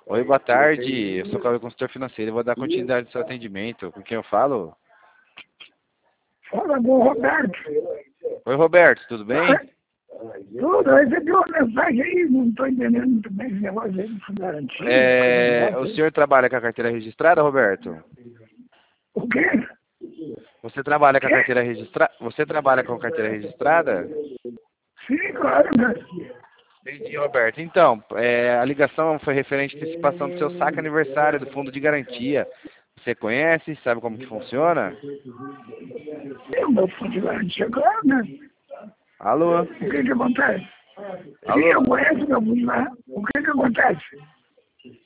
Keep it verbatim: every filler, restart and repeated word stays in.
Oi, boa tarde. Eu sou o Cláudio, consultor financeiro. Eu vou dar continuidade ao seu atendimento. Com quem eu falo? Fala do Roberto. Oi, Roberto, tudo bem? Tudo, eu recebi uma mensagem aí, não estou entendendo muito bem esse negócio aí de garantia. É, o senhor trabalha com a carteira registrada, Roberto? O quê? Você trabalha com a Quê? carteira registrada? Você trabalha com a carteira registrada? Sim, claro, né? Entendi, Roberto. Então, é, a ligação foi referente à antecipação do seu saque aniversário do fundo de garantia. Você conhece? Sabe como que funciona? Tem o meu fundo de garantia, claro, né? Alô? O que que acontece? Sim, Alô? eu conheço meu fundo de garantia. O que que acontece?